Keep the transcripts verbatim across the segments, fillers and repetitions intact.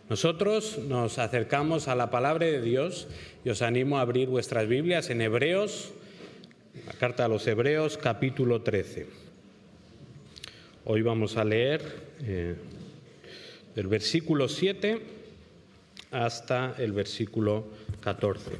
Nosotros nos acercamos a la palabra de Dios y os animo a abrir vuestras Biblias en Hebreos, la carta a los Hebreos, capítulo trece. Hoy vamos a leer eh, del versículo siete hasta el versículo catorce.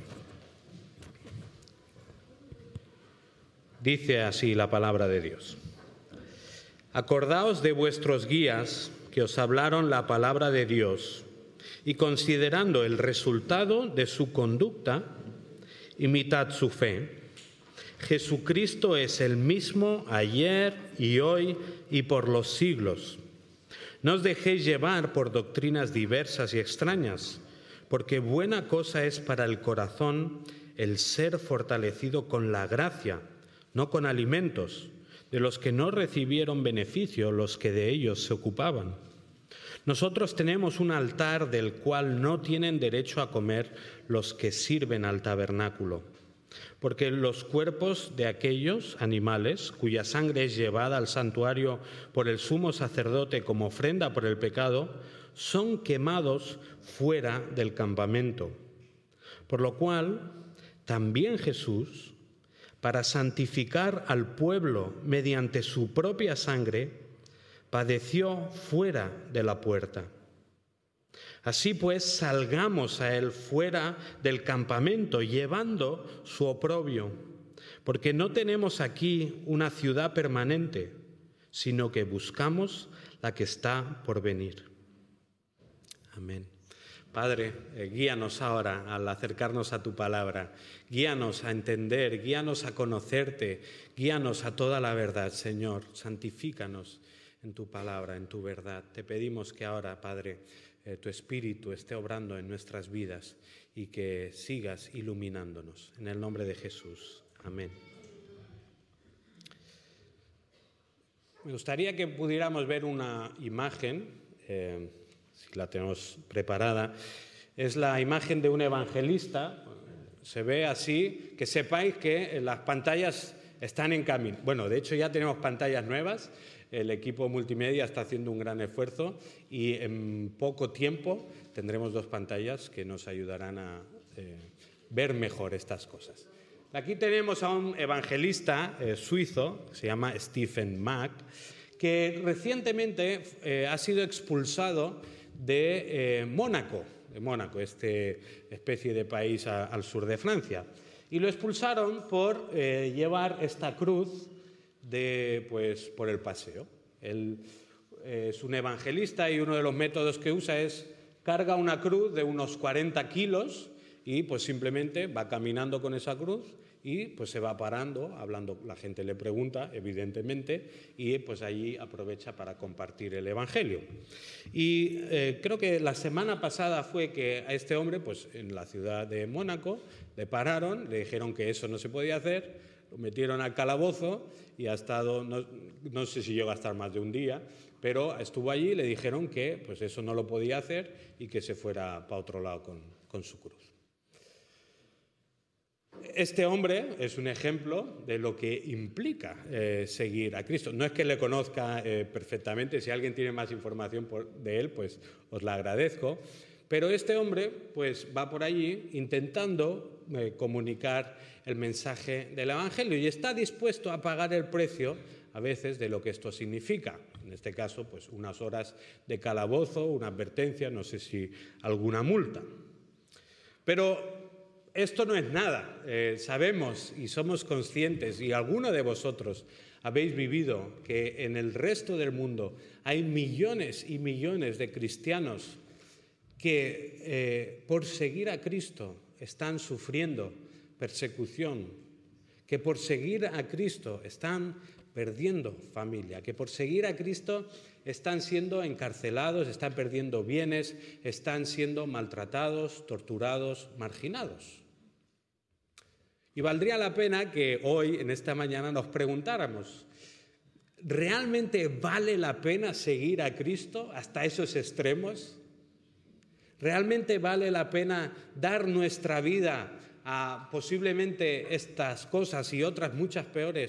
Dice así la palabra de Dios: Acordaos de vuestros guías que os hablaron la palabra de Dios, y considerando el resultado de su conducta, imitad su fe. Jesucristo es el mismo ayer y hoy y por los siglos. No os dejéis llevar por doctrinas diversas y extrañas, porque buena cosa es para el corazón el ser fortalecido con la gracia, no con alimentos, de los que no recibieron beneficio los que de ellos se ocupaban. Nosotros tenemos un altar del cual no tienen derecho a comer los que sirven al tabernáculo, porque los cuerpos de aquellos animales cuya sangre es llevada al santuario por el sumo sacerdote como ofrenda por el pecado, son quemados fuera del campamento. Por lo cual, también Jesús, para santificar al pueblo mediante su propia sangre, padeció fuera de la puerta. Así pues, salgamos a él fuera del campamento, llevando su oprobio, porque no tenemos aquí una ciudad permanente, sino que buscamos la que está por venir. Amén. Padre, eh, guíanos ahora al acercarnos a tu palabra, guíanos a entender, guíanos a conocerte, guíanos a toda la verdad, Señor, santifícanos en tu palabra, en tu verdad. Te pedimos que ahora, Padre, eh, tu Espíritu esté obrando en nuestras vidas y que sigas iluminándonos. En el nombre de Jesús. Amén. Me gustaría que pudiéramos ver una imagen, eh, si la tenemos preparada. Es la imagen de un evangelista. Se ve así, que sepáis que las pantallas están en camino. Bueno, de hecho ya tenemos pantallas nuevas. El equipo multimedia está haciendo un gran esfuerzo y en poco tiempo tendremos dos pantallas que nos ayudarán a eh, ver mejor estas cosas. Aquí tenemos a un evangelista eh, suizo, que se llama Stephen Mack, que recientemente eh, ha sido expulsado de eh, Mónaco, de Mónaco, esta especie de país a, al sur de Francia. Y lo expulsaron por eh, llevar esta cruz de, pues, por el paseo. Él eh, es un evangelista y uno de los métodos que usa es carga una cruz de unos cuarenta kilos y pues simplemente va caminando con esa cruz y pues se va parando, hablando, la gente le pregunta, evidentemente, y pues allí aprovecha para compartir el evangelio. Y eh, creo que la semana pasada fue que a este hombre, pues en la ciudad de Mónaco, le pararon, le dijeron que eso no se podía hacer, lo metieron al calabozo y ha estado, no, no sé si llegó a estar más de un día, pero estuvo allí y le dijeron que pues eso no lo podía hacer y que se fuera para otro lado con, con su cruz. Este hombre es un ejemplo de lo que implica eh, seguir a Cristo. No es que le conozca eh, perfectamente, si alguien tiene más información por, de él, pues os la agradezco. Pero este hombre pues va por allí intentando eh, comunicar el mensaje del Evangelio y está dispuesto a pagar el precio a veces de lo que esto significa. En este caso, pues unas horas de calabozo, una advertencia, no sé si alguna multa. Pero esto no es nada. Eh, sabemos y somos conscientes, y alguno de vosotros habéis vivido, que en el resto del mundo hay millones y millones de cristianos que eh, por seguir a Cristo están sufriendo persecución, que por seguir a Cristo están perdiendo familia, que por seguir a Cristo están siendo encarcelados, están perdiendo bienes, están siendo maltratados, torturados, marginados. Y valdría la pena que hoy, en esta mañana, nos preguntáramos, ¿realmente vale la pena seguir a Cristo hasta esos extremos? ¿Realmente vale la pena dar nuestra vida a posiblemente estas cosas y otras muchas peores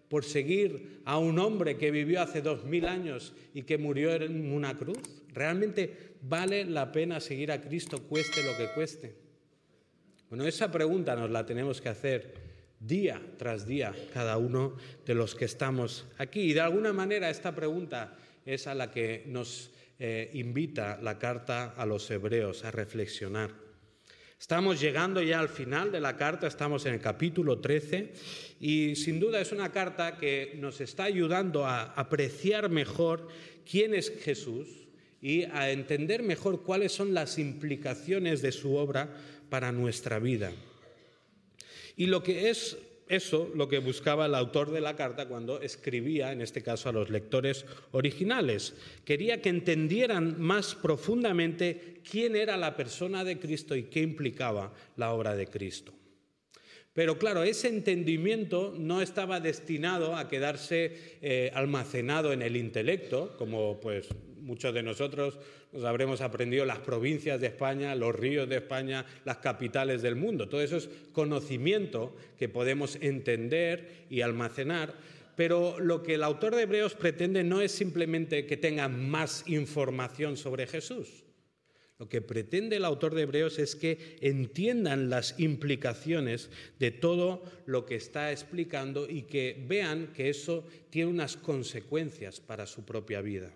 por seguir a un hombre que vivió hace dos mil años y que murió en una cruz? ¿Realmente vale la pena seguir a Cristo, cueste lo que cueste? Bueno, esa pregunta nos la tenemos que hacer día tras día cada uno de los que estamos aquí. Y de alguna manera esta pregunta es a la que nos eh, invita la carta a los hebreos a reflexionar. Estamos llegando ya al final de la carta, estamos en el capítulo trece y sin duda es una carta que nos está ayudando a apreciar mejor quién es Jesús y a entender mejor cuáles son las implicaciones de su obra para nuestra vida. Y lo que es eso, lo que buscaba el autor de la carta cuando escribía, en este caso a los lectores originales. Quería que entendieran más profundamente quién era la persona de Cristo y qué implicaba la obra de Cristo. Pero claro, ese entendimiento no estaba destinado a quedarse eh, almacenado en el intelecto, como pues muchos de nosotros nos habremos aprendido las provincias de España, los ríos de España, las capitales del mundo. Todo eso es conocimiento que podemos entender y almacenar, pero lo que el autor de Hebreos pretende no es simplemente que tengan más información sobre Jesús. Lo que pretende el autor de Hebreos es que entiendan las implicaciones de todo lo que está explicando y que vean que eso tiene unas consecuencias para su propia vida.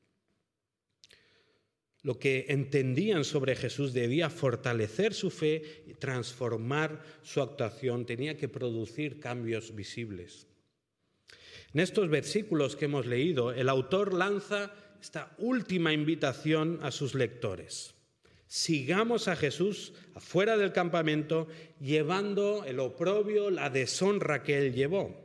Lo que entendían sobre Jesús debía fortalecer su fe y transformar su actuación, tenía que producir cambios visibles. En estos versículos que hemos leído, el autor lanza esta última invitación a sus lectores. Sigamos a Jesús afuera del campamento, llevando el oprobio, la deshonra que él llevó.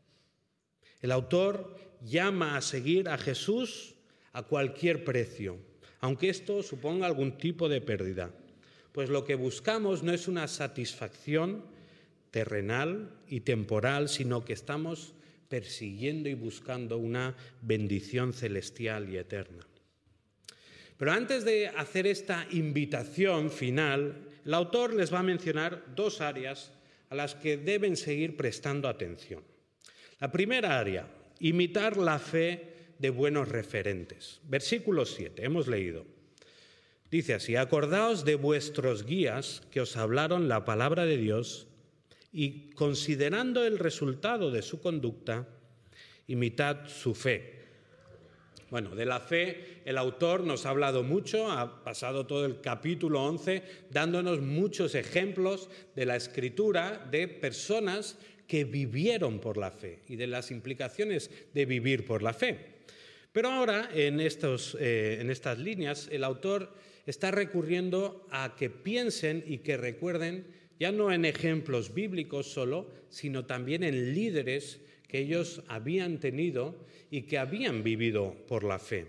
El autor llama a seguir a Jesús a cualquier precio, aunque esto suponga algún tipo de pérdida, pues lo que buscamos no es una satisfacción terrenal y temporal, sino que estamos persiguiendo y buscando una bendición celestial y eterna. Pero antes de hacer esta invitación final, el autor les va a mencionar dos áreas a las que deben seguir prestando atención. La primera área, imitar la fe de buenos referentes. Versículo siete, hemos leído. Dice así: acordaos de vuestros guías que os hablaron la palabra de Dios y considerando el resultado de su conducta, imitad su fe. Bueno, de la fe el autor nos ha hablado mucho, ha pasado todo el capítulo once dándonos muchos ejemplos de la Escritura de personas que vivieron por la fe y de las implicaciones de vivir por la fe. Pero ahora, en, estos, eh, en estas líneas, el autor está recurriendo a que piensen y que recuerden, ya no en ejemplos bíblicos solo, sino también en líderes que ellos habían tenido y que habían vivido por la fe.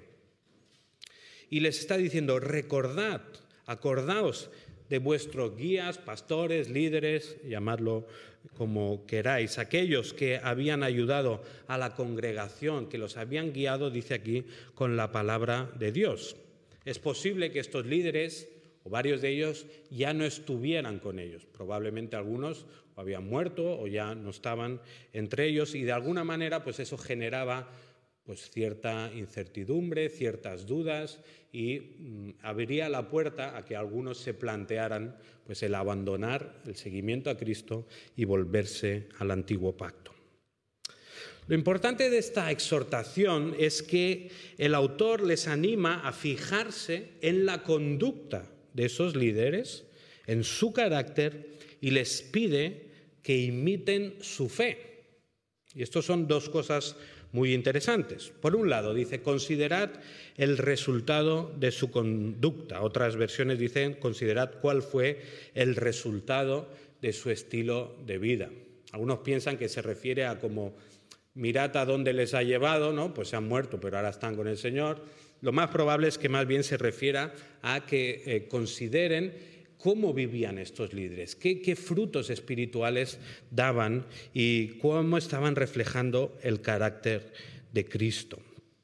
Y les está diciendo, recordad, acordaos de vuestros guías, pastores, líderes, llamadlo como queráis, aquellos que habían ayudado a la congregación, que los habían guiado, dice aquí, con la palabra de Dios. Es posible que estos líderes, o varios de ellos, ya no estuvieran con ellos. Probablemente algunos o habían muerto o ya no estaban entre ellos y de alguna manera pues eso generaba pues cierta incertidumbre, ciertas dudas y mm, abriría la puerta a que algunos se plantearan pues el abandonar el seguimiento a Cristo y volverse al antiguo pacto. Lo importante de esta exhortación es que el autor les anima a fijarse en la conducta de esos líderes, en su carácter, y les pide que imiten su fe. Y esto son dos cosas muy interesantes. Por un lado, dice, considerad el resultado de su conducta. Otras versiones dicen, considerad cuál fue el resultado de su estilo de vida. Algunos piensan que se refiere a como, mirad a dónde les ha llevado, ¿no? Pues se han muerto, pero ahora están con el Señor. Lo más probable es que más bien se refiera a que eh, consideren cómo vivían estos líderes, qué, qué frutos espirituales daban y cómo estaban reflejando el carácter de Cristo.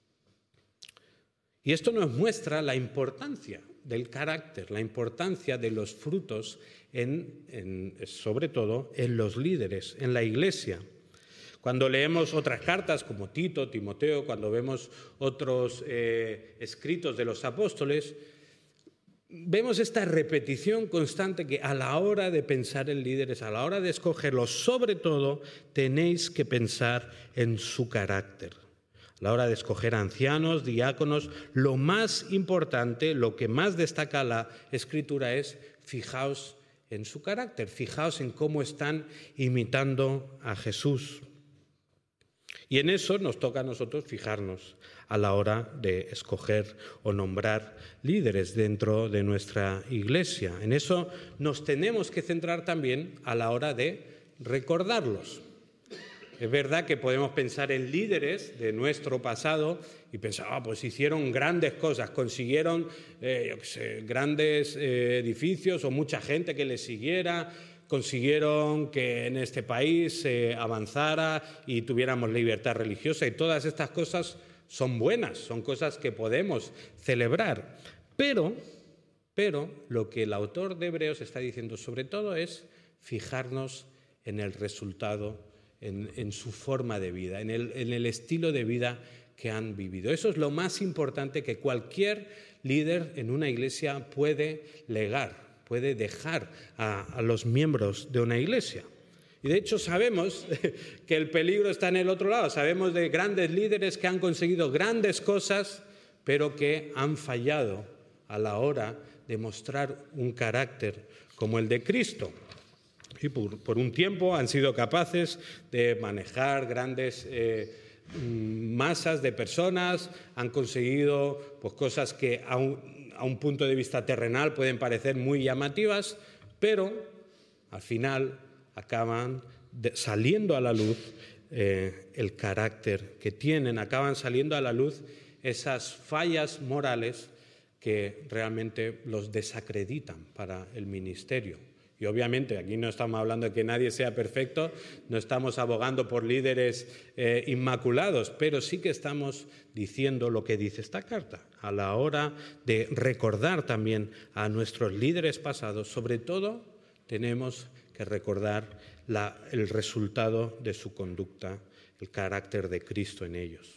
Y esto nos muestra la importancia del carácter, la importancia de los frutos, en, en, sobre todo en los líderes, en la iglesia. Cuando leemos otras cartas como Tito, Timoteo, cuando vemos otros eh, escritos de los apóstoles, vemos esta repetición constante que a la hora de pensar en líderes, a la hora de escogerlos, sobre todo tenéis que pensar en su carácter. A la hora de escoger ancianos, diáconos, lo más importante, lo que más destaca la Escritura es fijaos en su carácter, fijaos en cómo están imitando a Jesús. Y en eso nos toca a nosotros fijarnos a la hora de escoger o nombrar líderes dentro de nuestra iglesia. En eso nos tenemos que centrar también a la hora de recordarlos. Es verdad que podemos pensar en líderes de nuestro pasado y pensar, ah, pues hicieron grandes cosas, consiguieron eh, yo qué sé, grandes eh, edificios o mucha gente que les siguiera, consiguieron que en este país se eh, avanzara y tuviéramos libertad religiosa, y todas estas cosas son buenas, son cosas que podemos celebrar. Pero, pero lo que el autor de Hebreos está diciendo sobre todo es fijarnos en el resultado, en, en su forma de vida, en el, en el estilo de vida que han vivido. Eso es lo más importante que cualquier líder en una iglesia puede legar, puede dejar a, a los miembros de una iglesia. Y de hecho sabemos que el peligro está en el otro lado. Sabemos de grandes líderes que han conseguido grandes cosas, pero que han fallado a la hora de mostrar un carácter como el de Cristo. Y por, por un tiempo han sido capaces de manejar grandes eh, masas de personas, han conseguido pues, cosas que a un, a un punto de vista terrenal pueden parecer muy llamativas, pero al final acaban de, saliendo a la luz eh, el carácter que tienen, acaban saliendo a la luz esas fallas morales que realmente los desacreditan para el ministerio. Y obviamente aquí no estamos hablando de que nadie sea perfecto, no estamos abogando por líderes eh, inmaculados, pero sí que estamos diciendo lo que dice esta carta. A la hora de recordar también a nuestros líderes pasados, sobre todo tenemos que recordar la, el resultado de su conducta, el carácter de Cristo en ellos.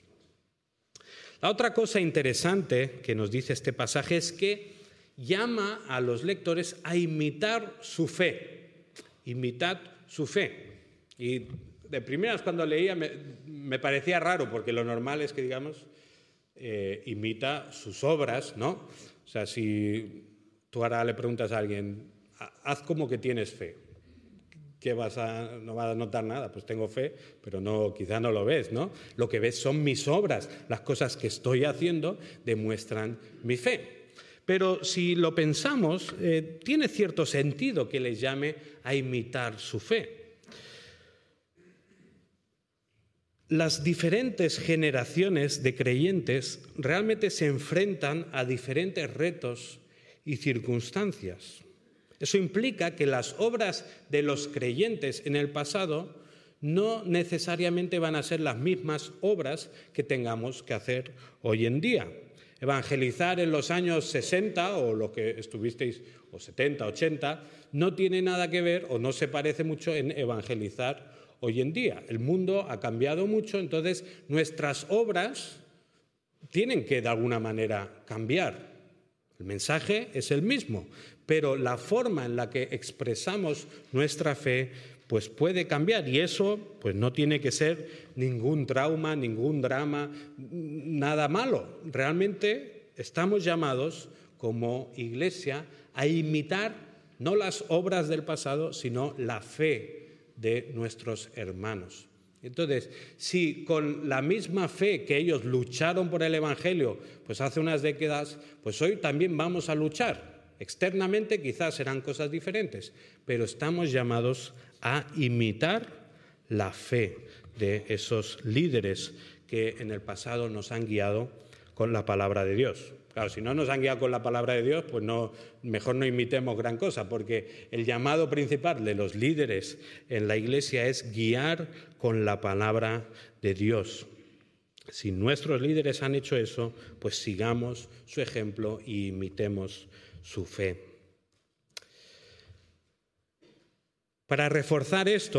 La otra cosa interesante que nos dice este pasaje es que llama a los lectores a imitar su fe. Imitad su fe. Y de primeras cuando leía me, me parecía raro, porque lo normal es que, digamos, eh, imita sus obras, ¿no? O sea, si tú ahora le preguntas a alguien, haz como que tienes fe, ¿qué vas a, no vas a notar nada? Pues tengo fe, pero no, quizá no lo ves, ¿no? Lo que ves son mis obras, las cosas que estoy haciendo demuestran mi fe. Pero si lo pensamos, eh, tiene cierto sentido que les llame a imitar su fe. Las diferentes generaciones de creyentes realmente se enfrentan a diferentes retos y circunstancias. Eso implica que las obras de los creyentes en el pasado no necesariamente van a ser las mismas obras que tengamos que hacer hoy en día. Evangelizar en los años sesenta o lo que estuvisteis, o setenta, ochenta, no tiene nada que ver o no se parece mucho en evangelizar hoy en día. El mundo ha cambiado mucho, entonces nuestras obras tienen que de alguna manera cambiar. El mensaje es el mismo, pero la forma en la que expresamos nuestra fe pues puede cambiar, y eso pues no tiene que ser ningún trauma, ningún drama, nada malo. Realmente estamos llamados como iglesia a imitar no las obras del pasado, sino la fe de nuestros hermanos. Entonces, si con la misma fe que ellos lucharon por el Evangelio pues hace unas décadas, pues hoy también vamos a luchar. Externamente quizás serán cosas diferentes, pero estamos llamados a imitar la fe de esos líderes que en el pasado nos han guiado con la palabra de Dios. Claro, si no nos han guiado con la palabra de Dios, pues no, mejor no imitemos gran cosa, porque el llamado principal de los líderes en la iglesia es guiar con la palabra de Dios. Si nuestros líderes han hecho eso, pues sigamos su ejemplo y imitemos su fe. Para reforzar esto,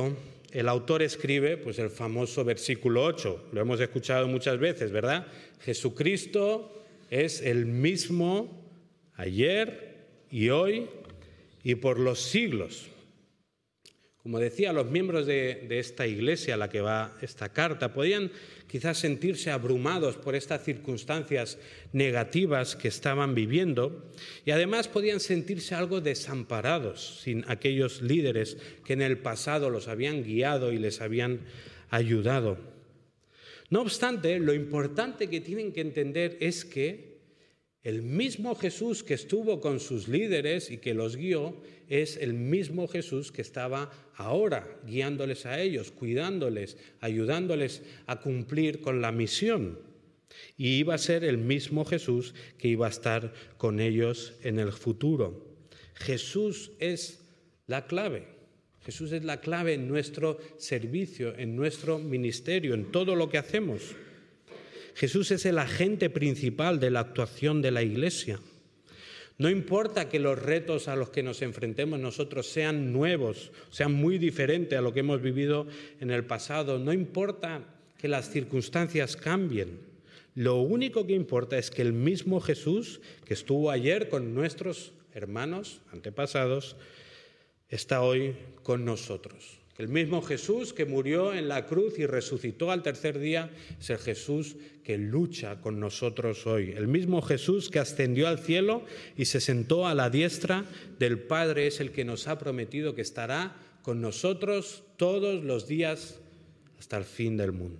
el autor escribe pues, el famoso versículo ocho. Lo hemos escuchado muchas veces, ¿verdad? Jesucristo es el mismo ayer y hoy y por los siglos. Como decía, los miembros de, de esta iglesia a la que va esta carta podían quizás sentirse abrumados por estas circunstancias negativas que estaban viviendo y además podían sentirse algo desamparados sin aquellos líderes que en el pasado los habían guiado y les habían ayudado. No obstante, lo importante que tienen que entender es que el mismo Jesús que estuvo con sus líderes y que los guió es el mismo Jesús que estaba ahora guiándoles a ellos, cuidándoles, ayudándoles a cumplir con la misión. Y iba a ser el mismo Jesús que iba a estar con ellos en el futuro. Jesús es la clave. Jesús es la clave en nuestro servicio, en nuestro ministerio, en todo lo que hacemos. Jesús es el agente principal de la actuación de la Iglesia. No importa que los retos a los que nos enfrentemos nosotros sean nuevos, sean muy diferentes a lo que hemos vivido en el pasado. No importa que las circunstancias cambien. Lo único que importa es que el mismo Jesús que estuvo ayer con nuestros hermanos antepasados está hoy con nosotros. El mismo Jesús que murió en la cruz y resucitó al tercer día es el Jesús que lucha con nosotros hoy. El mismo Jesús que ascendió al cielo y se sentó a la diestra del Padre es el que nos ha prometido que estará con nosotros todos los días hasta el fin del mundo.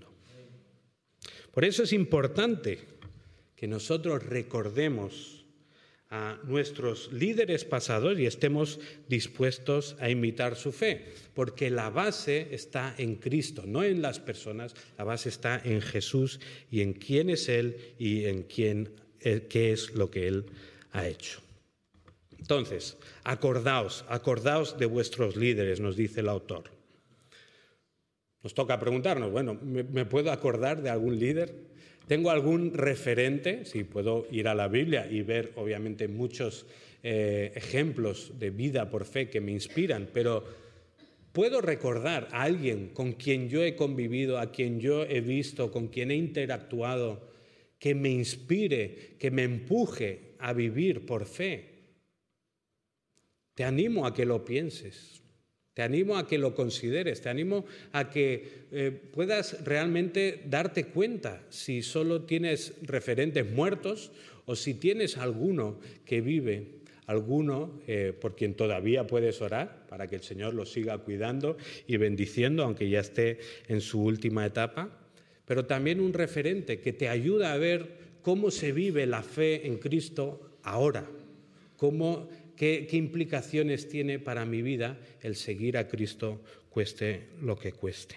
Por eso es importante que nosotros recordemos a nuestros líderes pasados y estemos dispuestos a imitar su fe, porque la base está en Cristo, no en las personas, la base está en Jesús y en quién es Él y en quién, qué es lo que Él ha hecho. Entonces, acordaos, acordaos de vuestros líderes, nos dice el autor. Nos toca preguntarnos, bueno, ¿me, me puedo acordar de algún líder? ¿Tengo algún referente? Sí, puedo ir a la Biblia y ver, obviamente, muchos eh, ejemplos de vida por fe que me inspiran, pero ¿puedo recordar a alguien con quien yo he convivido, a quien yo he visto, con quien he interactuado, que me inspire, que me empuje a vivir por fe? Te animo a que lo pienses. Te animo a que lo consideres, te animo a que eh, puedas realmente darte cuenta si solo tienes referentes muertos o si tienes alguno que vive, alguno eh, por quien todavía puedes orar para que el Señor lo siga cuidando y bendiciendo, aunque ya esté en su última etapa, pero también un referente que te ayuda a ver cómo se vive la fe en Cristo ahora, cómo ¿Qué, ¿Qué implicaciones tiene para mi vida el seguir a Cristo, cueste lo que cueste?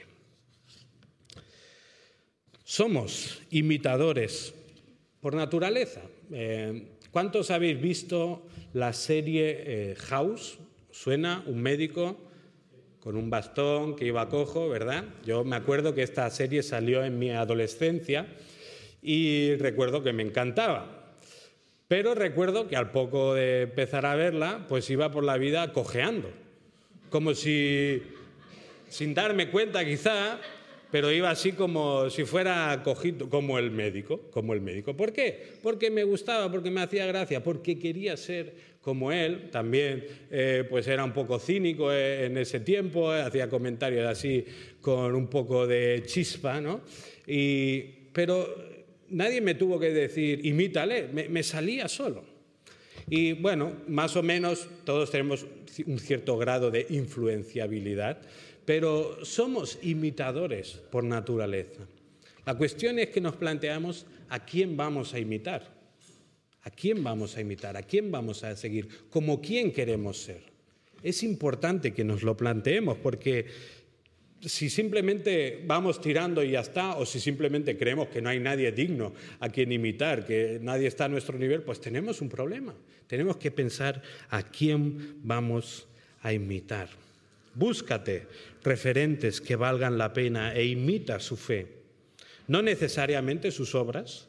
Somos imitadores por naturaleza. Eh, ¿Cuántos habéis visto la serie eh, House? ¿Suena? Un médico con un bastón que iba cojo, ¿verdad? Yo me acuerdo que esta serie salió en mi adolescencia y recuerdo que me encantaba. Pero recuerdo que al poco de empezar a verla, pues iba por la vida cojeando, como si, sin darme cuenta quizá, pero iba así como si fuera cojito, como el médico, como el médico. ¿Por qué? Porque me gustaba, porque me hacía gracia, porque quería ser como él. También eh, pues era un poco cínico eh, en ese tiempo, eh, hacía comentarios así con un poco de chispa, ¿no? Y, pero nadie me tuvo que decir, imítale, me, me salía solo. Y bueno, más o menos todos tenemos un cierto grado de influenciabilidad, pero somos imitadores por naturaleza. La cuestión es que nos planteamos a quién vamos a imitar, a quién vamos a imitar, a quién vamos a seguir, como quién queremos ser. Es importante que nos lo planteemos porque si simplemente vamos tirando y ya está, o si simplemente creemos que no hay nadie digno a quien imitar, que nadie está a nuestro nivel, pues tenemos un problema. Tenemos que pensar a quién vamos a imitar. Búscate referentes que valgan la pena e imita su fe. No necesariamente sus obras,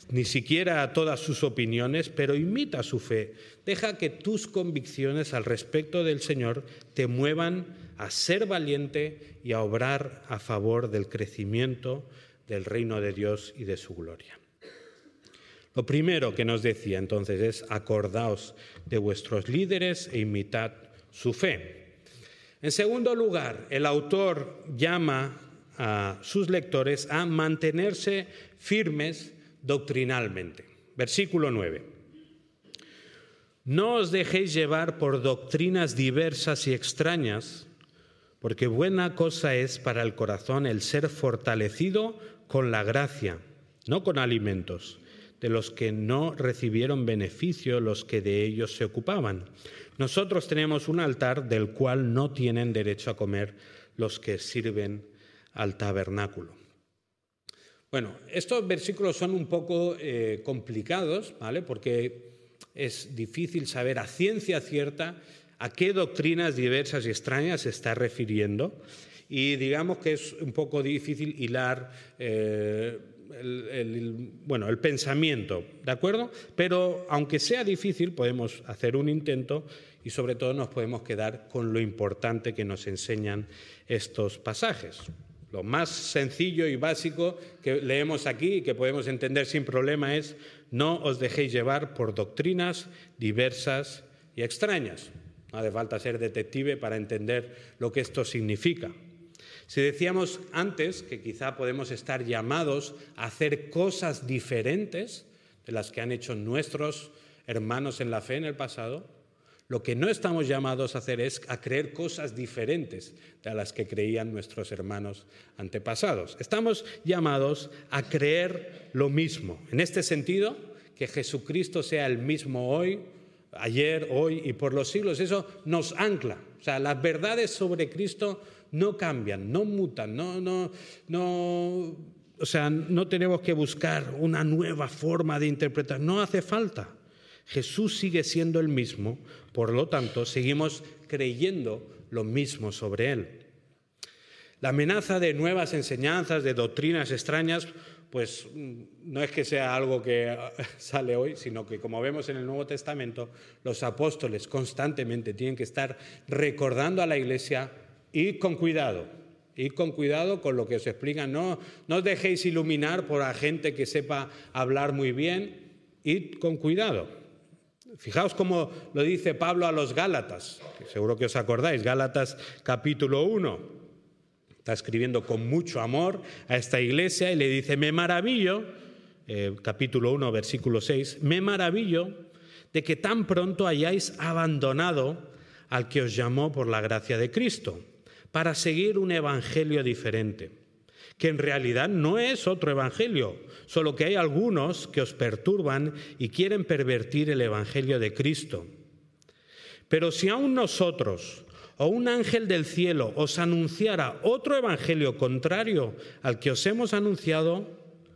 ni siquiera a todas sus opiniones, pero imita su fe. Deja que tus convicciones al respecto del Señor te muevan a ser valiente y a obrar a favor del crecimiento del reino de Dios y de su gloria. Lo primero que nos decía entonces es: acordaos de vuestros líderes e imitad su fe. En segundo lugar, el autor llama a sus lectores a mantenerse firmes doctrinalmente. Versículo nueve. No os dejéis llevar por doctrinas diversas y extrañas, porque buena cosa es para el corazón el ser fortalecido con la gracia, no con alimentos, de los que no recibieron beneficio los que de ellos se ocupaban. Nosotros tenemos un altar del cual no tienen derecho a comer los que sirven al tabernáculo. Bueno, estos versículos son un poco eh, complicados, ¿vale? Porque es difícil saber a ciencia cierta a qué doctrinas diversas y extrañas se está refiriendo, y digamos que es un poco difícil hilar eh, el, el, bueno, el pensamiento, ¿de acuerdo? Pero aunque sea difícil, podemos hacer un intento y sobre todo nos podemos quedar con lo importante que nos enseñan estos pasajes. Lo más sencillo y básico que leemos aquí y que podemos entender sin problema es: no os dejéis llevar por doctrinas diversas y extrañas. No hace falta ser detective para entender lo que esto significa. Si decíamos antes que quizá podemos estar llamados a hacer cosas diferentes de las que han hecho nuestros hermanos en la fe en el pasado, lo que no estamos llamados a hacer es a creer cosas diferentes de las que creían nuestros hermanos antepasados. Estamos llamados a creer lo mismo. En este sentido, que Jesucristo sea el mismo hoy, ayer, hoy y por los siglos. Eso nos ancla. O sea, las verdades sobre Cristo no cambian, no mutan, no, no, no, o sea, no tenemos que buscar una nueva forma de interpretar. No hace falta. Jesús sigue siendo el mismo, por lo tanto, seguimos creyendo lo mismo sobre él. La amenaza de nuevas enseñanzas, de doctrinas extrañas, pues no es que sea algo que sale hoy, sino que, como vemos en el Nuevo Testamento, los apóstoles constantemente tienen que estar recordando a la Iglesia: id con cuidado, id con cuidado con lo que os explican, no, no os dejéis iluminar por la gente que sepa hablar muy bien, id con cuidado. Fijaos cómo lo dice Pablo a los Gálatas, que seguro que os acordáis, Gálatas capítulo uno. Está escribiendo con mucho amor a esta iglesia y le dice: me maravillo, eh, capítulo uno, versículo seis, me maravillo de que tan pronto hayáis abandonado al que os llamó por la gracia de Cristo, para seguir un evangelio diferente, que en realidad no es otro evangelio, solo que hay algunos que os perturban y quieren pervertir el evangelio de Cristo. Pero si aún nosotros o un ángel del cielo os anunciara otro evangelio contrario al que os hemos anunciado,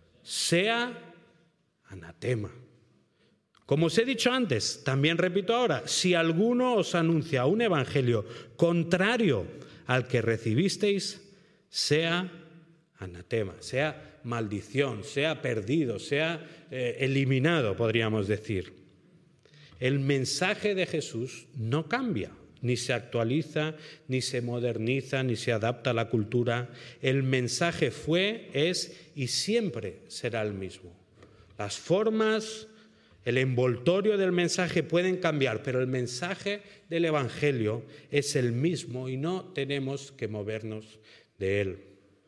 sea anatema. Como os he dicho antes, también repito ahora: si alguno os anuncia un evangelio contrario al que recibisteis, sea anatema, sea maldición, sea perdido, sea eh, eliminado, podríamos decir. El mensaje de Jesús no cambia, ni se actualiza, ni se moderniza, ni se adapta a la cultura. El mensaje fue, es y siempre será el mismo. Las formas, el envoltorio del mensaje pueden cambiar, pero el mensaje del Evangelio es el mismo y no tenemos que movernos de él.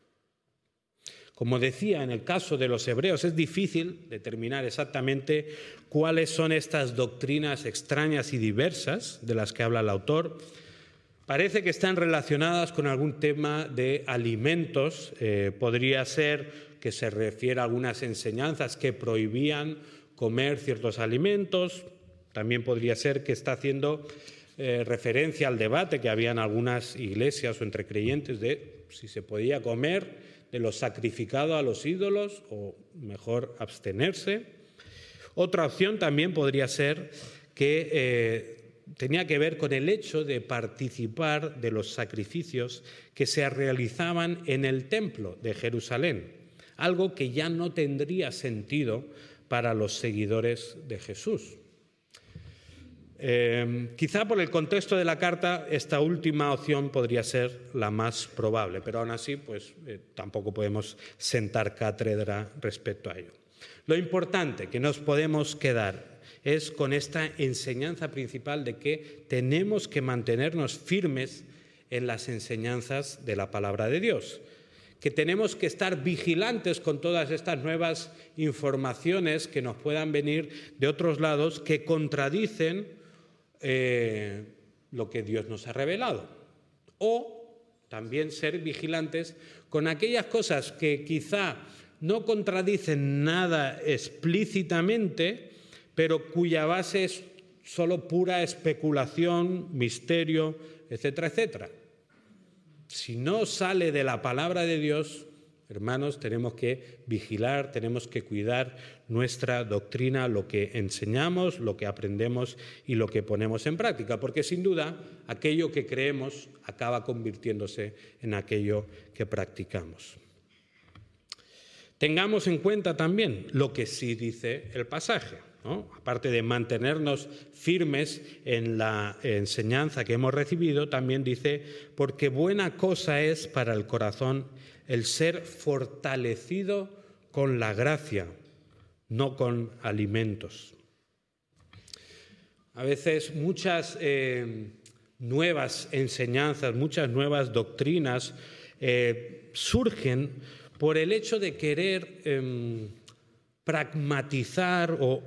Como decía, en el caso de los hebreos es difícil determinar exactamente cuáles son estas doctrinas extrañas y diversas de las que habla el autor. Parece que están relacionadas con algún tema de alimentos. Eh, podría ser que se refiere a algunas enseñanzas que prohibían comer ciertos alimentos. También podría ser que está haciendo eh, referencia al debate que había en algunas iglesias o entre creyentes de si se podía comer de lo sacrificado a los ídolos o mejor abstenerse. Otra opción también podría ser que eh, tenía que ver con el hecho de participar de los sacrificios que se realizaban en el templo de Jerusalén, algo que ya no tendría sentido para los seguidores de Jesús. Eh, quizá por el contexto de la carta esta última opción podría ser la más probable, pero aún así pues, eh, tampoco podemos sentar cátedra respecto a ello. Lo importante que nos podemos quedar es con esta enseñanza principal de que tenemos que mantenernos firmes en las enseñanzas de la palabra de Dios, que tenemos que estar vigilantes con todas estas nuevas informaciones que nos puedan venir de otros lados que contradicen Eh, lo que Dios nos ha revelado. O también ser vigilantes con aquellas cosas que quizá no contradicen nada explícitamente, pero cuya base es solo pura especulación, misterio, etcétera, etcétera. Si no sale de la palabra de Dios, hermanos, tenemos que vigilar, tenemos que cuidar nuestra doctrina, lo que enseñamos, lo que aprendemos y lo que ponemos en práctica, porque sin duda aquello que creemos acaba convirtiéndose en aquello que practicamos. Tengamos en cuenta también lo que sí dice el pasaje, ¿no? Aparte de mantenernos firmes en la enseñanza que hemos recibido, también dice, porque buena cosa es para el corazón el ser fortalecido con la gracia, no con alimentos. A veces muchas eh, nuevas enseñanzas, muchas nuevas doctrinas eh, surgen por el hecho de querer eh, pragmatizar o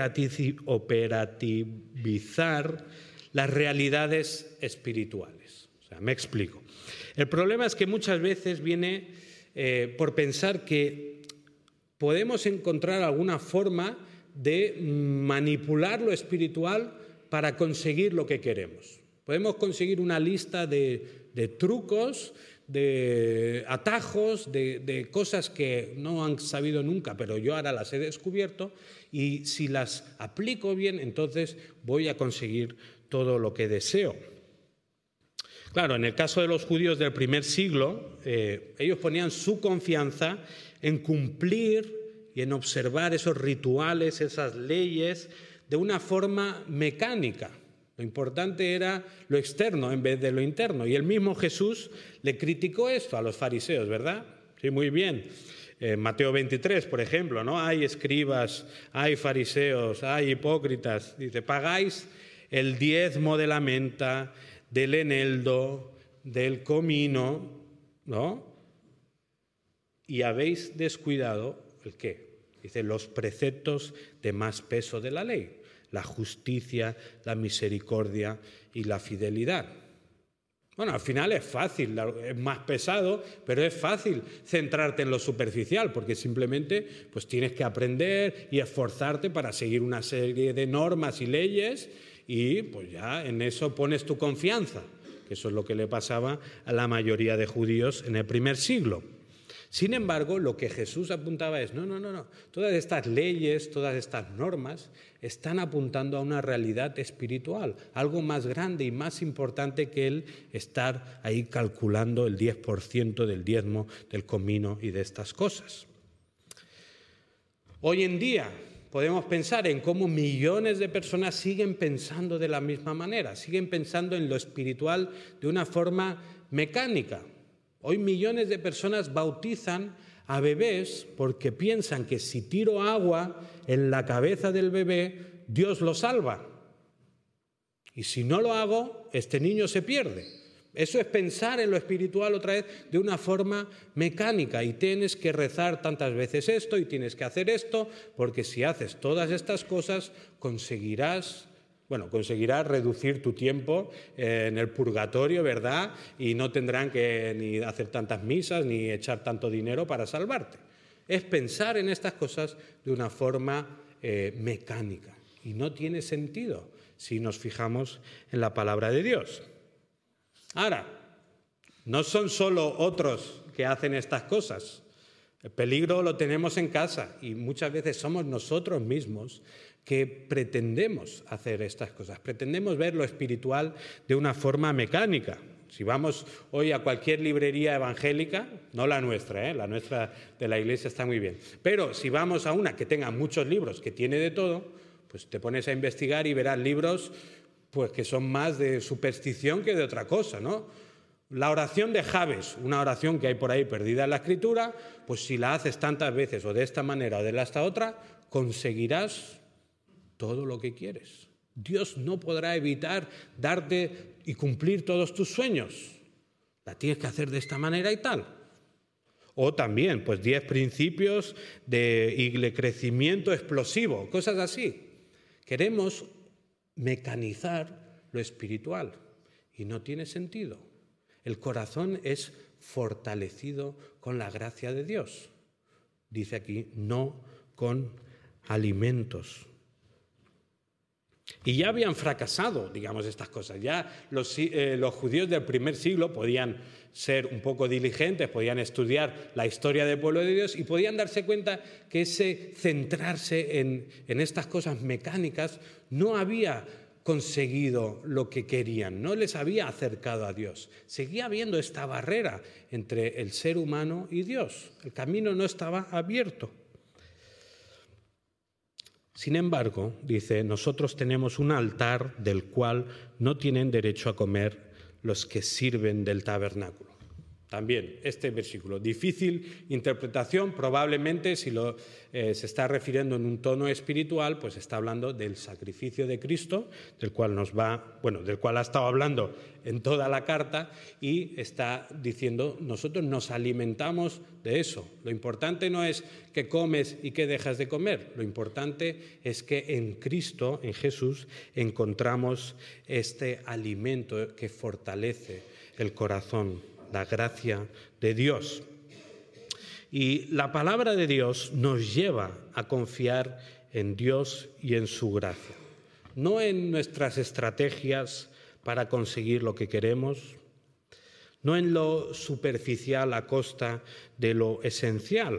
operativizar las realidades espirituales. O sea, me explico. El problema es que muchas veces viene eh, por pensar que podemos encontrar alguna forma de manipular lo espiritual para conseguir lo que queremos. Podemos conseguir una lista de, de trucos, de atajos, de, de cosas que no han sabido nunca, pero yo ahora las he descubierto y si las aplico bien, entonces voy a conseguir todo lo que deseo. Claro, en el caso de los judíos del primer siglo, eh, ellos ponían su confianza en cumplir y en observar esos rituales, esas leyes, de una forma mecánica. Lo importante era lo externo en vez de lo interno. Y el mismo Jesús le criticó esto a los fariseos, ¿verdad? Sí, muy bien. Eh, Mateo veintitrés, por ejemplo, ¿no? Hay escribas, hay fariseos, hay hipócritas. Dice, pagáis el diezmo de la menta, del eneldo, del comino, ¿no? Y habéis descuidado, ¿el qué? Dice, los preceptos de más peso de la ley, la justicia, la misericordia y la fidelidad. Bueno, al final es fácil, es más pesado, pero es fácil centrarte en lo superficial, porque simplemente pues, tienes que aprender y esforzarte para seguir una serie de normas y leyes y pues ya en eso pones tu confianza, que eso es lo que le pasaba a la mayoría de judíos en el primer siglo. Sin embargo, lo que Jesús apuntaba es, no, no, no, no, todas estas leyes, todas estas normas están apuntando a una realidad espiritual, algo más grande y más importante que el estar ahí calculando el diez por ciento del diezmo, del comino y de estas cosas. Hoy en día podemos pensar en cómo millones de personas siguen pensando de la misma manera, siguen pensando en lo espiritual de una forma mecánica. Hoy millones de personas bautizan a bebés porque piensan que si tiro agua en la cabeza del bebé, Dios lo salva. Y si no lo hago, este niño se pierde. Eso es pensar en lo espiritual otra vez de una forma mecánica y tienes que rezar tantas veces esto y tienes que hacer esto porque si haces todas estas cosas conseguirás, bueno, conseguirás reducir tu tiempo en el purgatorio, ¿verdad? Y no tendrán que ni hacer tantas misas ni echar tanto dinero para salvarte. Es pensar en estas cosas de una forma eh, mecánica y no tiene sentido si nos fijamos en la palabra de Dios. Ahora, no son solo otros que hacen estas cosas. El peligro lo tenemos en casa y muchas veces somos nosotros mismos que pretendemos hacer estas cosas. Pretendemos ver lo espiritual de una forma mecánica. Si vamos hoy a cualquier librería evangélica, no la nuestra, ¿eh? La nuestra de la iglesia está muy bien, pero si vamos a una que tenga muchos libros, que tiene de todo, pues te pones a investigar y verás libros pues, que son más de superstición que de otra cosa, ¿no? La oración de Jabes, una oración que hay por ahí perdida en la Escritura, pues si la haces tantas veces o de esta manera o de esta otra, conseguirás todo lo que quieres. Dios no podrá evitar darte y cumplir todos tus sueños. La tienes que hacer de esta manera y tal. O también, pues diez principios de crecimiento explosivo, cosas así. Queremos mecanizar lo espiritual y no tiene sentido. El corazón es fortalecido con la gracia de Dios. Dice aquí, no con alimentos. Y ya habían fracasado, digamos, estas cosas. Ya los, eh, los judíos del primer siglo podían ser un poco diligentes, podían estudiar la historia del pueblo de Dios y podían darse cuenta que ese centrarse en, en estas cosas mecánicas no había conseguido lo que querían, no les había acercado a Dios. Seguía habiendo esta barrera entre el ser humano y Dios. El camino no estaba abierto. Sin embargo, dice, nosotros tenemos un altar del cual no tienen derecho a comer los que sirven del tabernáculo. También este versículo, difícil interpretación, probablemente si lo, eh, se está refiriendo en un tono espiritual, pues está hablando del sacrificio de Cristo, del cual nos va, bueno, del cual ha estado hablando en toda la carta y está diciendo, nosotros nos alimentamos de eso. Lo importante no es qué comes y qué dejas de comer, lo importante es que en Cristo, en Jesús, encontramos este alimento que fortalece el corazón. La gracia de Dios. Y la palabra de Dios nos lleva a confiar en Dios y en su gracia. No en nuestras estrategias para conseguir lo que queremos, no en lo superficial a costa de lo esencial.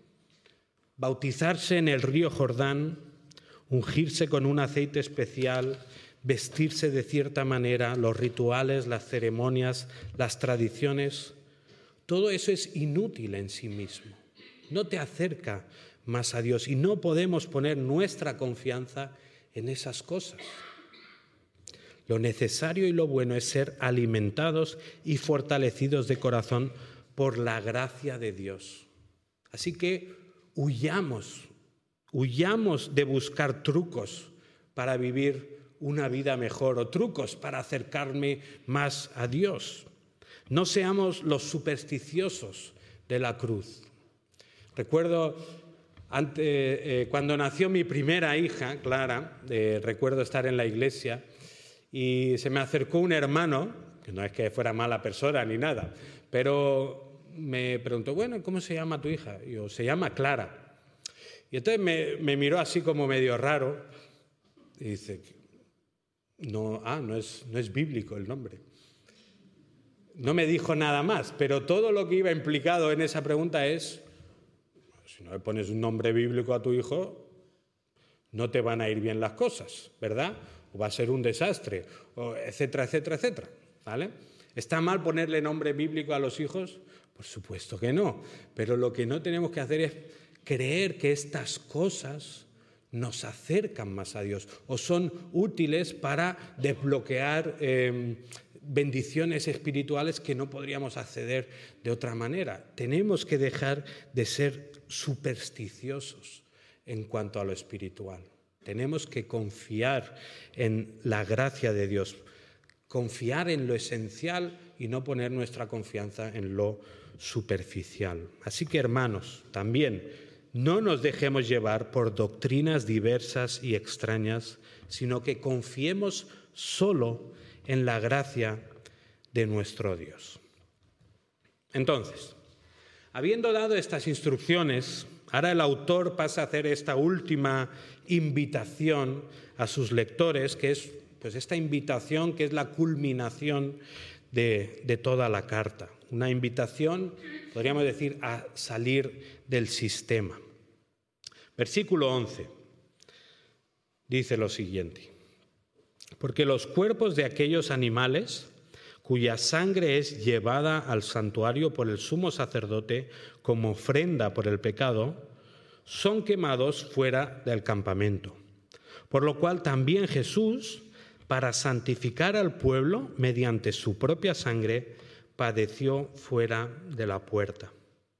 Bautizarse en el río Jordán, ungirse con un aceite especial, vestirse de cierta manera, los rituales, las ceremonias, las tradiciones, todo eso es inútil en sí mismo. No te acerca más a Dios y no podemos poner nuestra confianza en esas cosas. Lo necesario y lo bueno es ser alimentados y fortalecidos de corazón por la gracia de Dios. Así que huyamos, huyamos de buscar trucos para vivir una vida mejor o trucos para acercarme más a Dios. No seamos los supersticiosos de la cruz. Recuerdo ante, eh, cuando nació mi primera hija, Clara, eh, recuerdo estar en la iglesia y se me acercó un hermano, que no es que fuera mala persona ni nada, pero me preguntó, bueno, ¿cómo se llama tu hija? Y yo, se llama Clara. Y entonces me, me miró así como medio raro y dice, no, ah, no es, no es bíblico el nombre. No me dijo nada más, pero todo lo que iba implicado en esa pregunta es, si no le pones un nombre bíblico a tu hijo, no te van a ir bien las cosas, ¿verdad? O va a ser un desastre, o etcétera, etcétera, etcétera, ¿vale? ¿Está mal ponerle nombre bíblico a los hijos? Por supuesto que no, pero lo que no tenemos que hacer es creer que estas cosas nos acercan más a Dios o son útiles para desbloquear eh, bendiciones espirituales que no podríamos acceder de otra manera. Tenemos que dejar de ser supersticiosos en cuanto a lo espiritual. Tenemos que confiar en la gracia de Dios, confiar en lo esencial y no poner nuestra confianza en lo superficial. Así que, hermanos, también no nos dejemos llevar por doctrinas diversas y extrañas, sino que confiemos solo en la gracia de nuestro Dios. Entonces, habiendo dado estas instrucciones, ahora el autor pasa a hacer esta última invitación a sus lectores, que es pues, esta invitación que es la culminación de, de toda la carta. Una invitación, podríamos decir, a salir del sistema. Versículo once dice lo siguiente: porque los cuerpos de aquellos animales cuya sangre es llevada al santuario por el sumo sacerdote como ofrenda por el pecado, son quemados fuera del campamento. Por lo cual también Jesús, para santificar al pueblo mediante su propia sangre, padeció fuera de la puerta.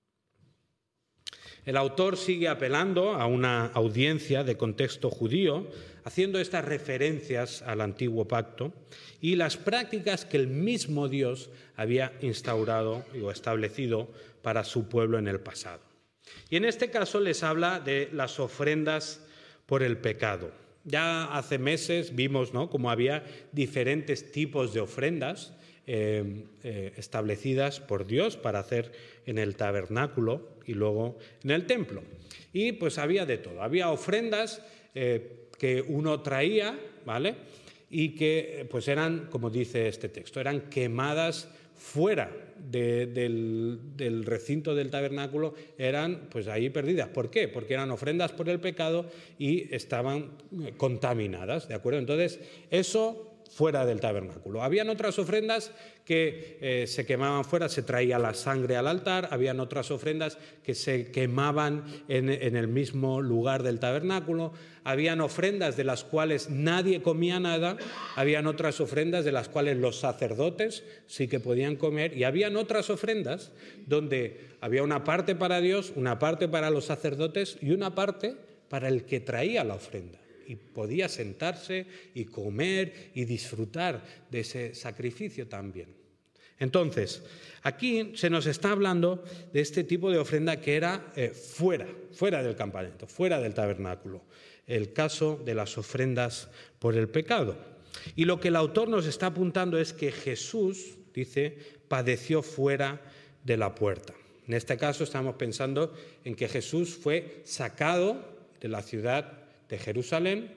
El autor sigue apelando a una audiencia de contexto judío, haciendo estas referencias al antiguo pacto y las prácticas que el mismo Dios había instaurado o establecido para su pueblo en el pasado. Y en este caso les habla de las ofrendas por el pecado. Ya hace meses vimos, ¿no?, cómo había diferentes tipos de ofrendas eh, eh, establecidas por Dios para hacer en el tabernáculo y luego en el templo. Y pues había de todo. Había ofrendas eh, que uno traía, ¿vale?, y que pues eran, como dice este texto, eran quemadas fuera de, del, del recinto del tabernáculo, eran pues ahí perdidas. ¿Por qué? Porque eran ofrendas por el pecado y estaban contaminadas, ¿de acuerdo? Entonces, eso fuera del tabernáculo. Habían otras ofrendas que eh, se quemaban fuera, se traía la sangre al altar, habían otras ofrendas que se quemaban en, en el mismo lugar del tabernáculo, habían ofrendas de las cuales nadie comía nada, habían otras ofrendas de las cuales los sacerdotes sí que podían comer, y habían otras ofrendas donde había una parte para Dios, una parte para los sacerdotes y una parte para el que traía la ofrenda. Y podía sentarse y comer y disfrutar de ese sacrificio también. Entonces, aquí se nos está hablando de este tipo de ofrenda que era eh, fuera, fuera del campamento, fuera del tabernáculo. El caso de las ofrendas por el pecado. Y lo que el autor nos está apuntando es que Jesús, dice, padeció fuera de la puerta. En este caso estamos pensando en que Jesús fue sacado de la ciudad de Jerusalén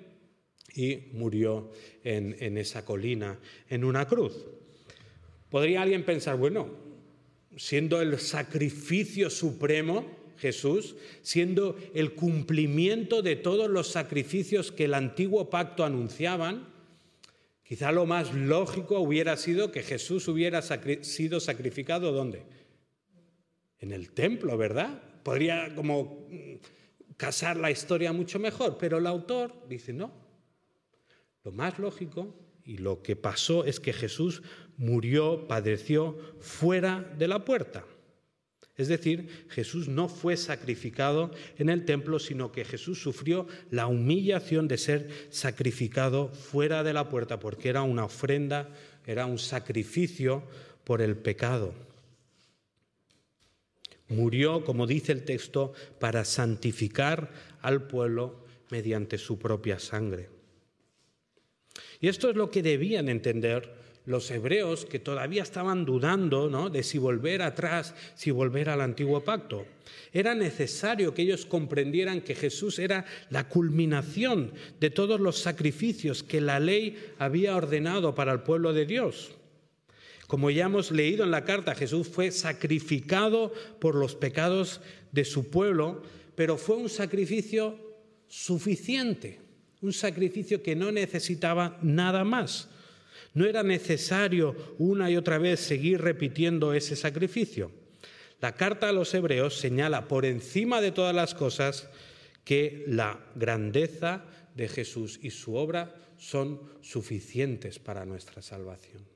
y murió en, en esa colina, en una cruz. Podría alguien pensar, bueno, siendo el sacrificio supremo, Jesús, siendo el cumplimiento de todos los sacrificios que el antiguo pacto anunciaban, quizá lo más lógico hubiera sido que Jesús hubiera sacri- sido sacrificado, ¿dónde? En el templo, ¿verdad? Podría como casar la historia mucho mejor, pero el autor dice no. Lo más lógico y lo que pasó es que Jesús murió, padeció fuera de la puerta. Es decir, Jesús no fue sacrificado en el templo, sino que Jesús sufrió la humillación de ser sacrificado fuera de la puerta, porque era una ofrenda, era un sacrificio por el pecado. Murió, como dice el texto, para santificar al pueblo mediante su propia sangre. Y esto es lo que debían entender los hebreos, que todavía estaban dudando, ¿no?, de si volver atrás, si volver al antiguo pacto. Era necesario que ellos comprendieran que Jesús era la culminación de todos los sacrificios que la ley había ordenado para el pueblo de Dios. Como ya hemos leído en la carta, Jesús fue sacrificado por los pecados de su pueblo, pero fue un sacrificio suficiente, un sacrificio que no necesitaba nada más. No era necesario una y otra vez seguir repitiendo ese sacrificio. La carta a los hebreos señala por encima de todas las cosas que la grandeza de Jesús y su obra son suficientes para nuestra salvación.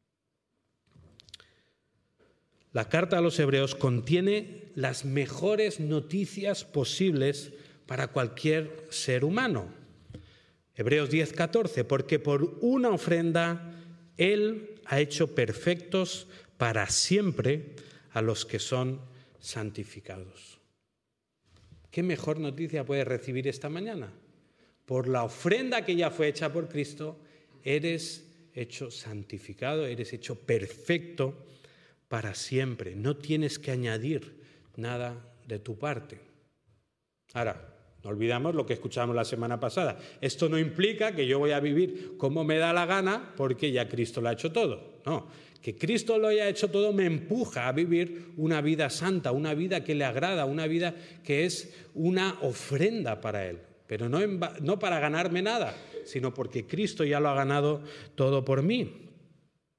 La carta a los hebreos contiene las mejores noticias posibles para cualquier ser humano. Hebreos diez, catorce, porque por una ofrenda Él ha hecho perfectos para siempre a los que son santificados. ¿Qué mejor noticia puedes recibir esta mañana? Por la ofrenda que ya fue hecha por Cristo, eres hecho santificado, eres hecho perfecto para siempre. No tienes que añadir nada de tu parte. Ahora, no olvidamos lo que escuchamos la semana pasada. Esto no implica que yo voy a vivir como me da la gana porque ya Cristo lo ha hecho todo. No, que Cristo lo haya hecho todo me empuja a vivir una vida santa, una vida que le agrada, una vida que es una ofrenda para Él. Pero no, en, no para ganarme nada, sino porque Cristo ya lo ha ganado todo por mí.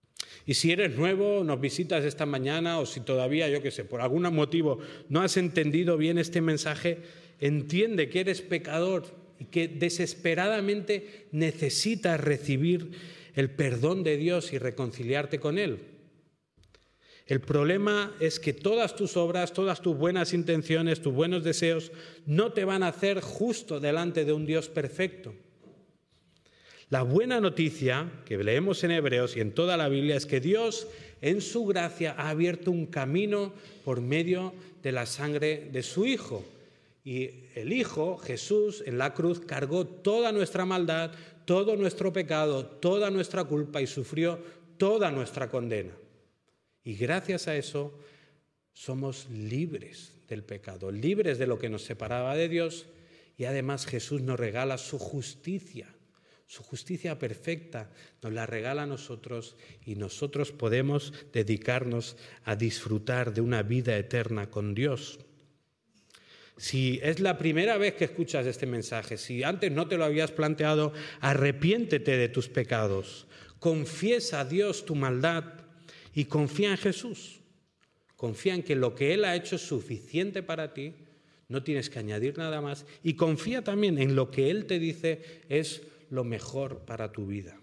Y si eres nuevo, nos visitas esta mañana, o si todavía, yo qué sé, por algún motivo no has entendido bien este mensaje, entiende que eres pecador y que desesperadamente necesitas recibir el perdón de Dios y reconciliarte con Él. El problema es que todas tus obras, todas tus buenas intenciones, tus buenos deseos, no te van a hacer justo delante de un Dios perfecto. La buena noticia que leemos en Hebreos y en toda la Biblia es que Dios, en su gracia, ha abierto un camino por medio de la sangre de su Hijo. Y el Hijo, Jesús, en la cruz, cargó toda nuestra maldad, todo nuestro pecado, toda nuestra culpa y sufrió toda nuestra condena. Y gracias a eso somos libres del pecado, libres de lo que nos separaba de Dios, y además Jesús nos regala su justicia. Su justicia perfecta nos la regala a nosotros y nosotros podemos dedicarnos a disfrutar de una vida eterna con Dios. Si es la primera vez que escuchas este mensaje, si antes no te lo habías planteado, arrepiéntete de tus pecados, confiesa a Dios tu maldad y confía en Jesús. Confía en que lo que Él ha hecho es suficiente para ti, no tienes que añadir nada más, y confía también en lo que Él te dice es lo mejor para tu vida.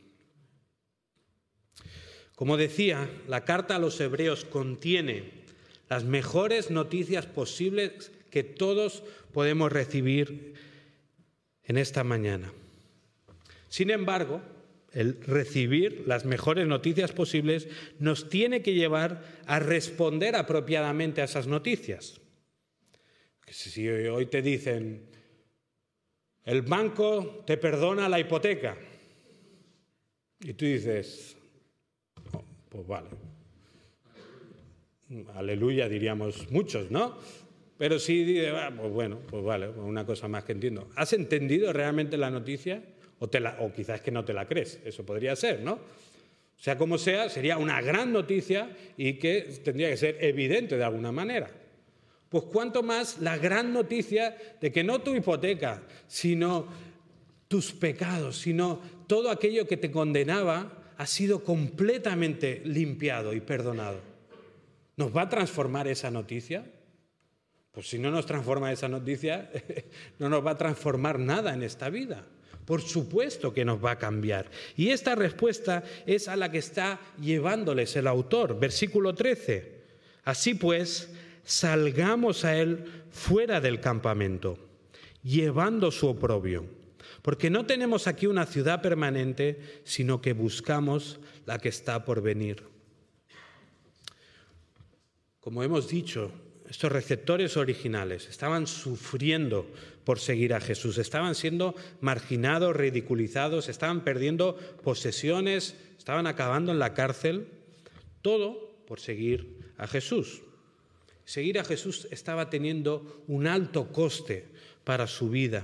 Como decía, la carta a los Hebreos contiene las mejores noticias posibles que todos podemos recibir en esta mañana. Sin embargo, el recibir las mejores noticias posibles nos tiene que llevar a responder apropiadamente a esas noticias. Si hoy te dicen, el banco te perdona la hipoteca, y tú dices, oh, pues vale, aleluya diríamos muchos, ¿no? Pero si dices, ah, pues bueno, pues vale, una cosa más que entiendo. ¿Has entendido realmente la noticia? O, te la, o quizás que no te la crees, eso podría ser, ¿no? O sea, como sea, sería una gran noticia y que tendría que ser evidente de alguna manera. Pues cuánto más la gran noticia de que no tu hipoteca, sino tus pecados, sino todo aquello que te condenaba ha sido completamente limpiado y perdonado. ¿Nos va a transformar esa noticia? Pues si no nos transforma esa noticia, no nos va a transformar nada en esta vida. Por supuesto que nos va a cambiar. Y esta respuesta es a la que está llevándoles el autor. Versículo trece. Así pues, salgamos a él fuera del campamento, llevando su oprobio. Porque no tenemos aquí una ciudad permanente, sino que buscamos la que está por venir. Como hemos dicho, estos receptores originales estaban sufriendo por seguir a Jesús, estaban siendo marginados, ridiculizados, estaban perdiendo posesiones, estaban acabando en la cárcel, todo por seguir a Jesús. Seguir a Jesús estaba teniendo un alto coste para su vida.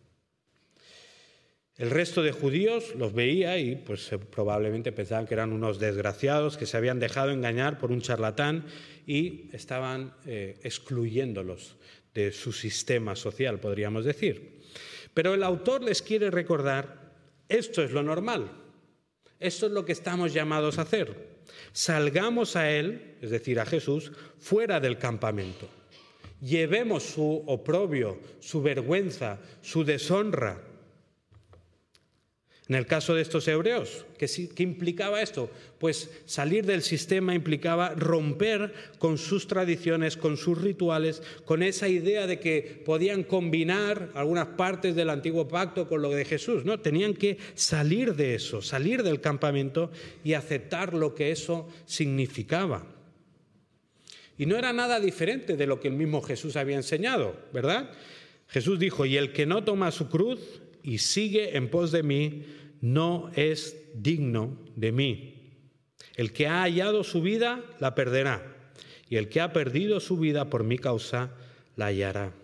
El resto de judíos los veía y pues probablemente pensaban que eran unos desgraciados que se habían dejado engañar por un charlatán y estaban eh, excluyéndolos de su sistema social, podríamos decir. Pero el autor les quiere recordar, esto es lo normal, esto es lo que estamos llamados a hacer. Salgamos a él, es decir, a Jesús, fuera del campamento. Llevemos su oprobio, su vergüenza, su deshonra. En el caso de estos hebreos, ¿qué, ¿qué implicaba esto? Pues salir del sistema implicaba romper con sus tradiciones, con sus rituales, con esa idea de que podían combinar algunas partes del antiguo pacto con lo de Jesús, ¿no? Tenían que salir de eso, salir del campamento y aceptar lo que eso significaba. Y no era nada diferente de lo que el mismo Jesús había enseñado, ¿verdad? Jesús dijo, y el que no toma su cruz y sigue en pos de mí, no es digno de mí. El que ha hallado su vida, la perderá, y el que ha perdido su vida por mi causa, la hallará.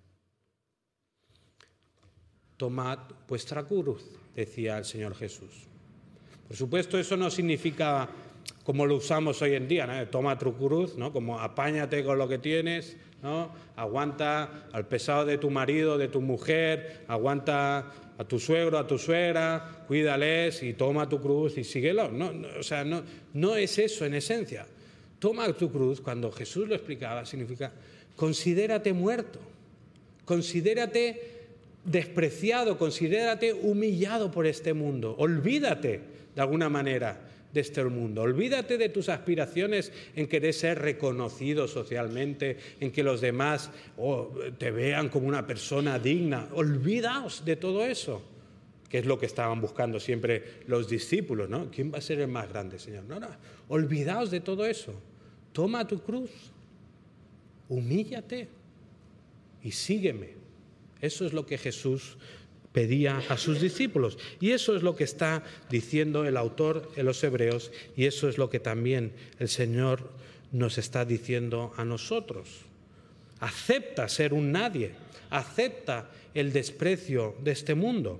Tomad vuestra cruz, decía el Señor Jesús. Por supuesto, eso no significa como lo usamos hoy en día, ¿no? Toma tu cruz, ¿no? Como apáñate con lo que tienes, ¿no? Aguanta al pesado de tu marido, de tu mujer, aguanta a tu suegro, a tu suegra, cuídales y toma tu cruz y síguelo. No, no, o sea, no, no es eso en esencia. Toma tu cruz, cuando Jesús lo explicaba, significa considérate muerto, considérate despreciado, considérate humillado por este mundo. Olvídate, de alguna manera, de este mundo. Olvídate de tus aspiraciones en querer ser reconocido socialmente, en que los demás oh, te vean como una persona digna. Olvídaos de todo eso, que es lo que estaban buscando siempre los discípulos, ¿no? ¿Quién va a ser el más grande, Señor? No, no, olvidaos de todo eso. Toma tu cruz, humíllate y sígueme. Eso es lo que Jesús pedía a sus discípulos. Y eso es lo que está diciendo el autor de los Hebreos, y eso es lo que también el Señor nos está diciendo a nosotros. Acepta ser un nadie, acepta el desprecio de este mundo.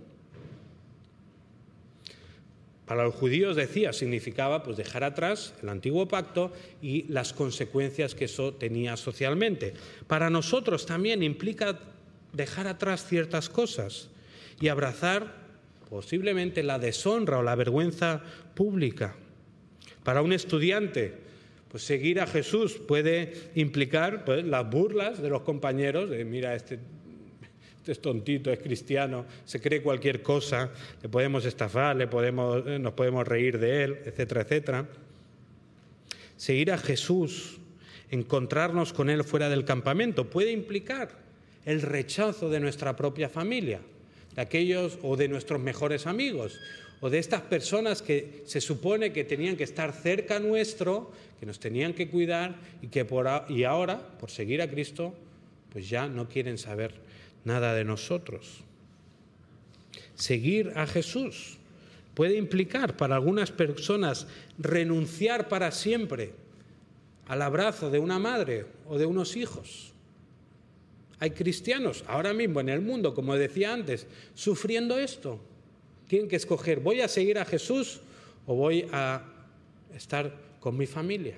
Para los judíos, decía, significaba pues dejar atrás el antiguo pacto y las consecuencias que eso tenía socialmente. Para nosotros también implica dejar atrás ciertas cosas y abrazar posiblemente la deshonra o la vergüenza pública. Para un estudiante, pues seguir a Jesús puede implicar pues, las burlas de los compañeros, de mira, este, este es tontito, es cristiano, se cree cualquier cosa, le podemos estafar, le podemos, nos podemos reír de él, etcétera, etcétera. Seguir a Jesús, encontrarnos con él fuera del campamento, puede implicar el rechazo de nuestra propia familia, de aquellos o de nuestros mejores amigos, o de estas personas que se supone que tenían que estar cerca nuestro, que nos tenían que cuidar y que por a, y ahora, por seguir a Cristo, pues ya no quieren saber nada de nosotros. Seguir a Jesús puede implicar para algunas personas renunciar para siempre al abrazo de una madre o de unos hijos. Hay cristianos ahora mismo en el mundo, como decía antes, sufriendo esto. Tienen que escoger, ¿voy a seguir a Jesús o voy a estar con mi familia?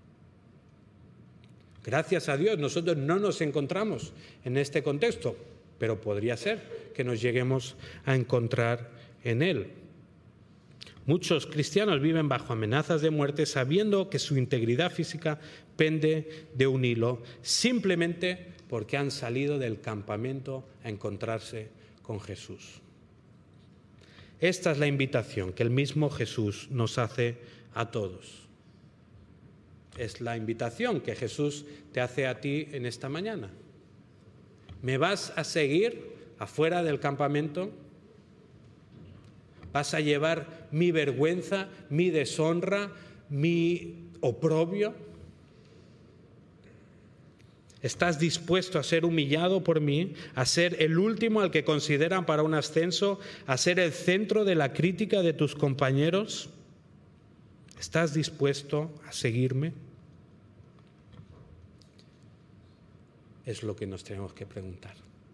Gracias a Dios, nosotros no nos encontramos en este contexto, pero podría ser que nos lleguemos a encontrar en él. Muchos cristianos viven bajo amenazas de muerte sabiendo que su integridad física pende de un hilo, simplemente porque han salido del campamento a encontrarse con Jesús. Esta es la invitación que el mismo Jesús nos hace a todos. Es la invitación que Jesús te hace a ti en esta mañana. ¿Me vas a seguir afuera del campamento? ¿Vas a llevar mi vergüenza, mi deshonra, mi oprobio? ¿Estás dispuesto a ser humillado por mí, a ser el último al que consideran para un ascenso, a ser el centro de la crítica de tus compañeros? ¿Estás dispuesto a seguirme? Es lo que nos tenemos que preguntar.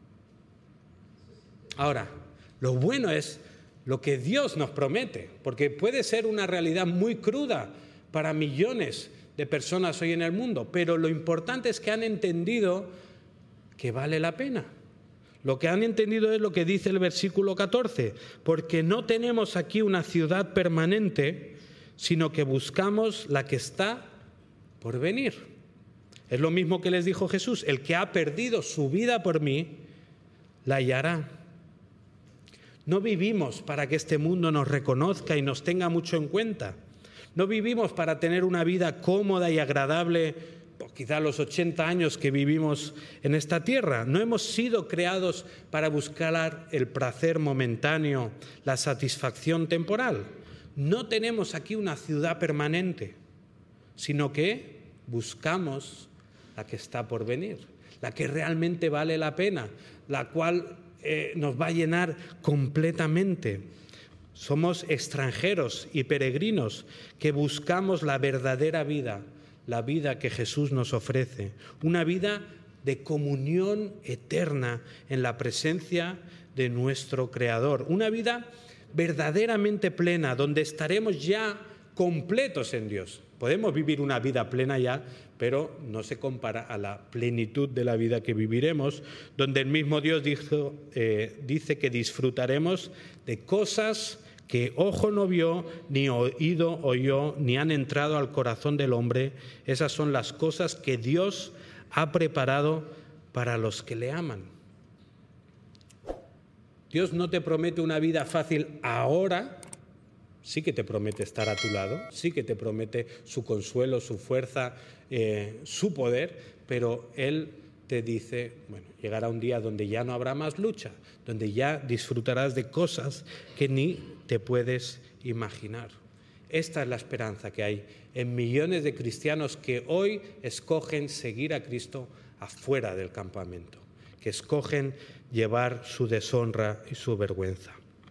Ahora, lo bueno es lo que Dios nos promete, porque puede ser una realidad muy cruda para millones de personas hoy en el mundo, pero lo importante es que han entendido que vale la pena. Lo que han entendido es lo que dice el versículo catorce, porque no tenemos aquí una ciudad permanente, sino que buscamos la que está por venir. Es lo mismo que les dijo Jesús, el que ha perdido su vida por mí, la hallará. No vivimos para que este mundo nos reconozca y nos tenga mucho en cuenta. No vivimos para tener una vida cómoda y agradable, pues quizá los ochenta años que vivimos en esta tierra. No hemos sido creados para buscar el placer momentáneo, la satisfacción temporal. No tenemos aquí una ciudad permanente, sino que buscamos la que está por venir, la que realmente vale la pena, la cual eh, nos va a llenar completamente. Somos extranjeros y peregrinos que buscamos la verdadera vida, la vida que Jesús nos ofrece, una vida de comunión eterna en la presencia de nuestro Creador, una vida verdaderamente plena, donde estaremos ya completos en Dios, Podemos vivir una vida plena ya, pero no se compara a la plenitud de la vida que viviremos, donde el mismo Dios dijo, eh, dice que disfrutaremos de cosas que ojo no vio, ni oído oyó, ni han entrado al corazón del hombre. Esas son las cosas que Dios ha preparado para los que le aman. Dios no te promete una vida fácil ahora. Sí que te promete estar a tu lado, sí que te promete su consuelo, su fuerza, eh, su poder, pero Él te dice, bueno, llegará un día donde ya no habrá más lucha, donde ya disfrutarás de cosas que ni te puedes imaginar. Esta es la esperanza que hay en millones de cristianos que hoy escogen seguir a Cristo afuera del campamento, que escogen llevar su deshonra y su vergüenza.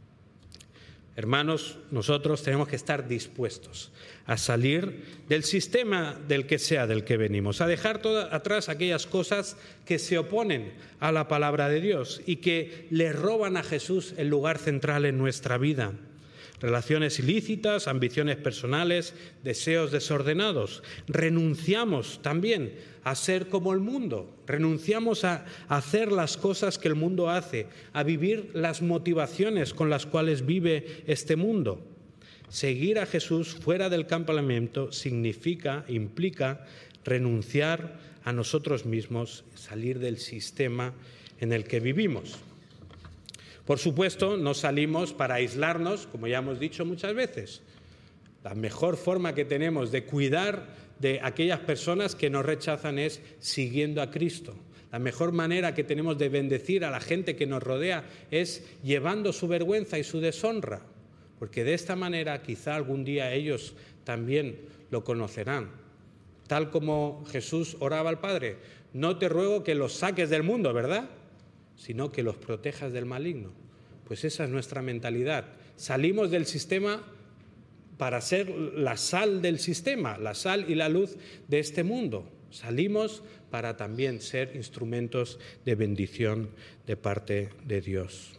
Hermanos, nosotros tenemos que estar dispuestos a salir del sistema del que sea del que venimos, a dejar toda, atrás aquellas cosas que se oponen a la palabra de Dios y que le roban a Jesús el lugar central en nuestra vida. Relaciones ilícitas, ambiciones personales, deseos desordenados. Renunciamos también a ser como el mundo, renunciamos a hacer las cosas que el mundo hace, a vivir las motivaciones con las cuales vive este mundo. Seguir a Jesús fuera del campamento significa, implica renunciar a nosotros mismos, salir del sistema en el que vivimos. Por supuesto, no salimos para aislarnos, como ya hemos dicho muchas veces. La mejor forma que tenemos de cuidar de aquellas personas que nos rechazan es siguiendo a Cristo. La mejor manera que tenemos de bendecir a la gente que nos rodea es llevando su vergüenza y su deshonra, porque de esta manera quizá algún día ellos también lo conocerán. Tal como Jesús oraba al Padre, no te ruego que los saques del mundo, ¿verdad?, sino que los protejas del maligno. Pues esa es nuestra mentalidad. Salimos del sistema para ser la sal del sistema, la sal y la luz de este mundo. Salimos para también ser instrumentos de bendición de parte de Dios.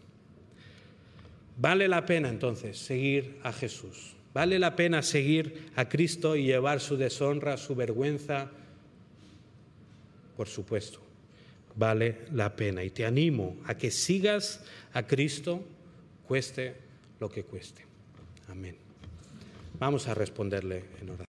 Vale la pena entonces seguir a Jesús. Vale la pena seguir a Cristo y llevar su deshonra, su vergüenza. Por supuesto, vale la pena. Y te animo a que sigas a Cristo, cueste lo que cueste. Amén. Vamos a responderle en oración.